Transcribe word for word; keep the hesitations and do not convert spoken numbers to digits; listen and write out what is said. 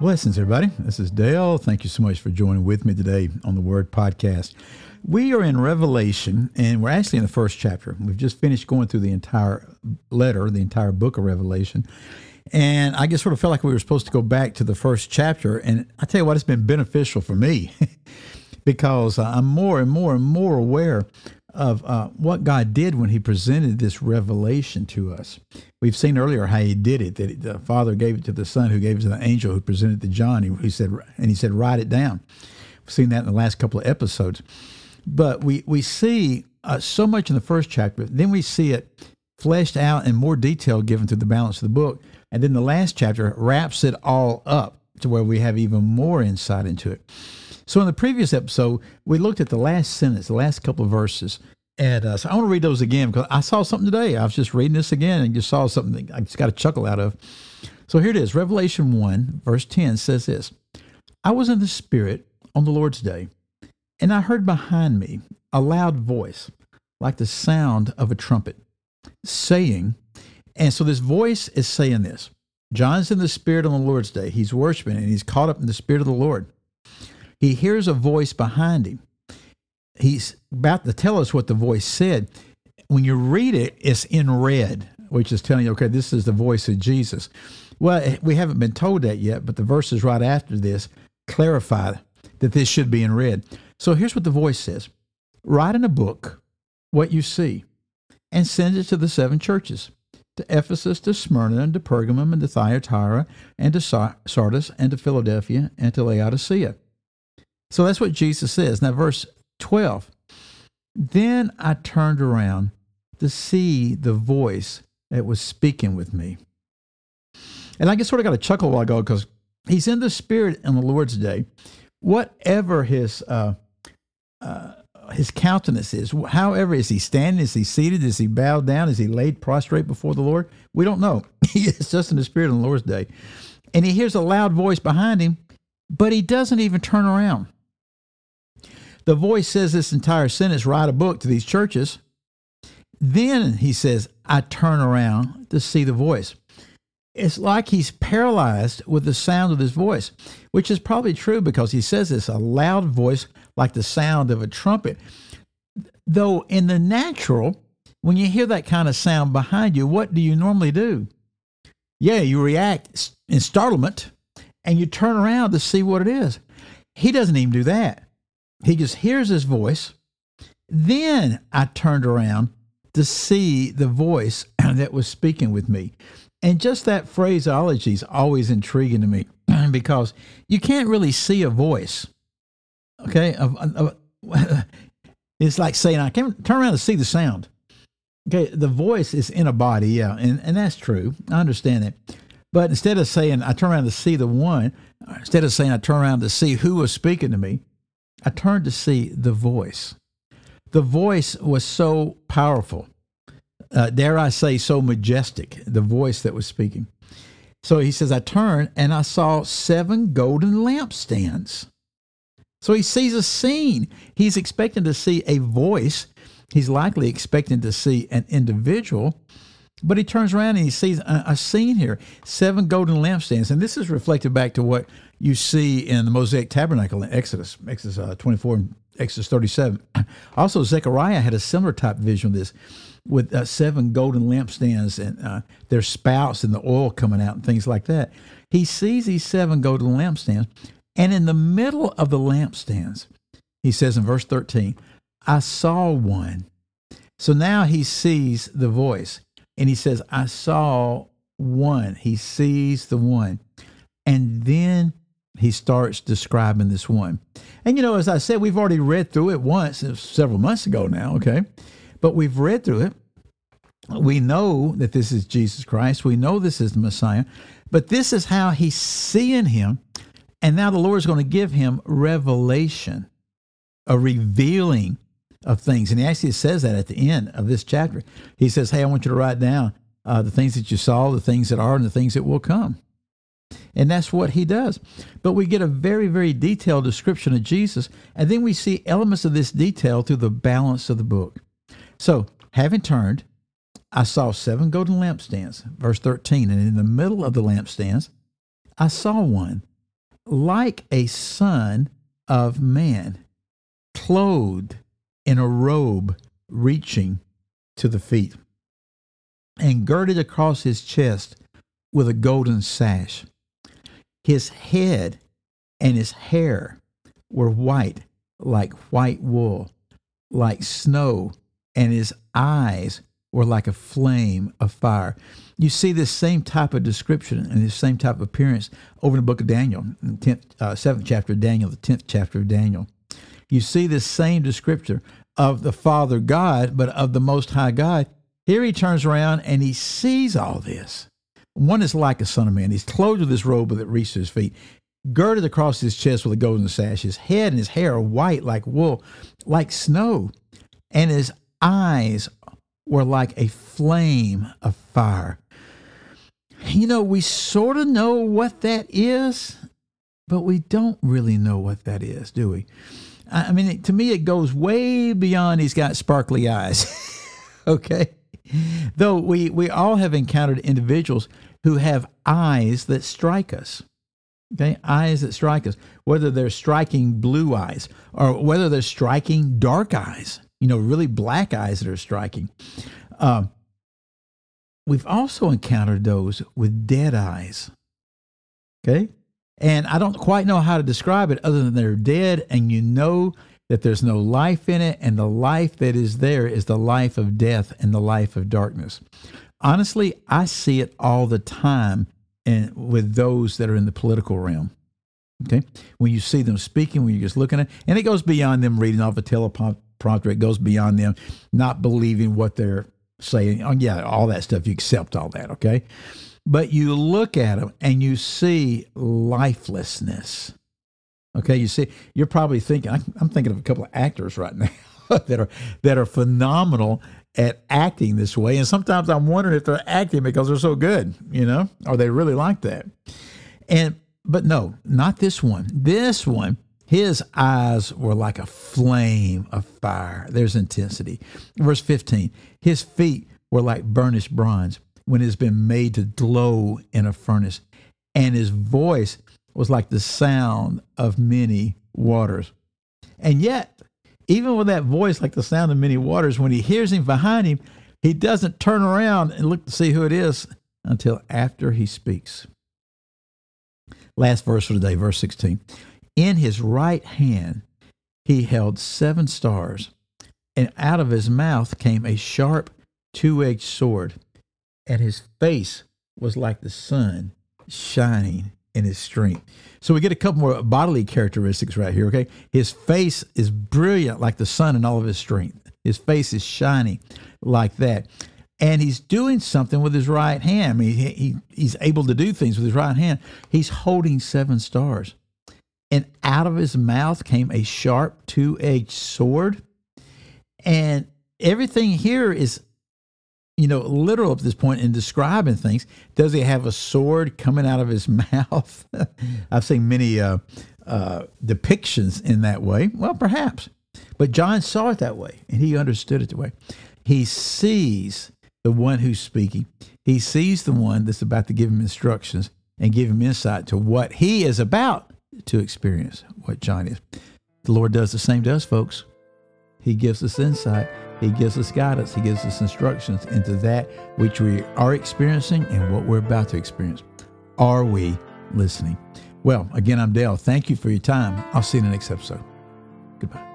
Blessings, everybody. This is Dale. Thank you so much for joining with me today on the Word Podcast. We are in Revelation, and we're actually in the first chapter. We've just finished going through the entire letter, the entire book of Revelation. And I just sort of felt like we were supposed to go back to the first chapter. And I tell you what, it's been beneficial for me because I'm more and more and more aware of uh, what God did when he presented this revelation to us. We've seen earlier how he did it, that the Father gave it to the Son, who gave it to the angel who presented it to John. He, he said, and he said, write it down. We've seen that in the last couple of episodes. But we, we see uh, so much in the first chapter, then we see it fleshed out in more detail given through the balance of the book. And then the last chapter wraps it all up to where we have even more insight into it. So in the previous episode, we looked at the last sentence, the last couple of verses. And uh, so I want to read those again because I saw something today. I was just reading this again and just saw something that I just got a chuckle out of. So here it is. Revelation one, verse ten says this. I was in the Spirit on the Lord's day, and I heard behind me a loud voice like the sound of a trumpet saying, and so this voice is saying this. John's in the Spirit on the Lord's day. He's worshiping and he's caught up in the Spirit of the Lord. He hears a voice behind him. He's about to tell us what the voice said. When you read it, it's in red, which is telling you, okay, this is the voice of Jesus. Well, we haven't been told that yet, but the verses right after this clarify that this should be in red. So here's what the voice says. Write in a book what you see and send it to the seven churches, to Ephesus, to Smyrna, and to Pergamum, and to Thyatira, and to Sardis, and to Philadelphia, and to Laodicea. So that's what Jesus says. Now, verse twelve, then I turned around to see the voice that was speaking with me. And I just sort of got a chuckle a while ago because he's in the Spirit on the Lord's day. Whatever his uh, uh, his countenance is, however, is he standing, is he seated, is he bowed down, is he laid prostrate before the Lord? We don't know. He is just in the Spirit on the Lord's day. And he hears a loud voice behind him, but he doesn't even turn around. The voice says this entire sentence, write a book to these churches. Then he says, I turn around to see the voice. It's like he's paralyzed with the sound of this voice, which is probably true because he says this, a loud voice like the sound of a trumpet. Though in the natural, when you hear that kind of sound behind you, what do you normally do? Yeah, you react in startlement and you turn around to see what it is. He doesn't even do that. He just hears his voice. Then I turned around to see the voice that was speaking with me. And just that phraseology is always intriguing to me because you can't really see a voice. Okay? It's like saying, I can't turn around to see the sound. Okay, the voice is in a body, yeah, and, and that's true. I understand that. But instead of saying, I turn around to see the one, instead of saying, I turn around to see who was speaking to me, I turned to see the voice. The voice was so powerful. Uh, dare I say, so majestic, the voice that was speaking. So he says, I turned and I saw seven golden lampstands. So he sees a scene. He's expecting to see a voice. He's likely expecting to see an individual. But he turns around and he sees a, a scene here, seven golden lampstands. And this is reflected back to what you see in the Mosaic Tabernacle in Exodus, Exodus uh, twenty-four and Exodus thirty-seven. Also, Zechariah had a similar type vision of this with uh, seven golden lampstands and uh, their spouts and the oil coming out and things like that. He sees these seven golden lampstands, and in the middle of the lampstands, he says in verse thirteen, I saw one. So now he sees the voice. And he says, I saw one. He sees the one. And then he starts describing this one. And, you know, as I said, we've already read through it once, several months ago now, okay? But we've read through it. We know that this is Jesus Christ. We know this is the Messiah. But this is how he's seeing him. And now the Lord is going to give him revelation, a revealing of things. And he actually says that at the end of this chapter. He says, hey, I want you to write down uh, the things that you saw, the things that are, and the things that will come. And that's what he does. But we get a very, very detailed description of Jesus, and then we see elements of this detail through the balance of the book. So, having turned, I saw seven golden lampstands, verse thirteen, and in the middle of the lampstands, I saw one like a son of man, clothed in a robe reaching to the feet, and girded across his chest with a golden sash. His head and his hair were white like white wool, like snow, and his eyes were like a flame of fire. You see this same type of description and this same type of appearance over in the book of Daniel, the tenth, uh, seventh chapter of Daniel, the tenth chapter of Daniel. You see this same description of the Father God, but of the Most High God. Here he turns around and he sees all this. One is like a son of man. He's clothed with this robe that reaches to his feet, girded across his chest with a golden sash. His head and his hair are white like wool, like snow, and his eyes were like a flame of fire. You know, we sort of know what that is, but we don't really know what that is, do we? I mean, to me, it goes way beyond he's got sparkly eyes, okay? Though we, we all have encountered individuals who have eyes that strike us, okay? Eyes that strike us, whether they're striking blue eyes or whether they're striking dark eyes, you know, really black eyes that are striking. Um, we've also encountered those with dead eyes, okay? And I don't quite know how to describe it other than they're dead and you know that there's no life in it, and the life that is there is the life of death and the life of darkness. Honestly, I see it all the time in, with those that are in the political realm. Okay, when you see them speaking, when you're just looking at, and it goes beyond them reading off a teleprompter. It goes beyond them not believing what they're saying. Oh, yeah, all that stuff. You accept all that, okay? But you look at them and you see lifelessness. Okay, you see, you're probably thinking, I'm thinking of a couple of actors right now that are that are phenomenal at acting this way. And sometimes I'm wondering if they're acting because they're so good, you know, or they really like that. And but no, not this one. This one, his eyes were like a flame of fire. There's intensity. Verse fifteen, his feet were like burnished bronze when it has been made to glow in a furnace, and his voice was like the sound of many waters. And yet, even with that voice like the sound of many waters, when he hears him behind him, he doesn't turn around and look to see who it is until after he speaks. Last verse for today, verse sixteen. In his right hand he held seven stars, and out of his mouth came a sharp two-edged sword, and his face was like the sun shining in his strength. So we get a couple more bodily characteristics right here, okay? His face is brilliant like the sun in all of his strength. His face is shining like that. And he's doing something with his right hand. I mean, he, he, he's able to do things with his right hand. He's holding seven stars. And out of his mouth came a sharp two-edged sword. And everything here is, you know, literal at this point in describing things. Does he have a sword coming out of his mouth? I've seen many uh, uh, depictions in that way. Well, perhaps. But John saw it that way, and he understood it that way. He sees the one who's speaking. He sees the one that's about to give him instructions and give him insight to what he is about to experience, what John is. The Lord does the same to us, folks. He gives us insight. He gives us guidance. He gives us instructions into that which we are experiencing and what we're about to experience. Are we listening? Well, again, I'm Dale. Thank you for your time. I'll see you in the next episode. Goodbye.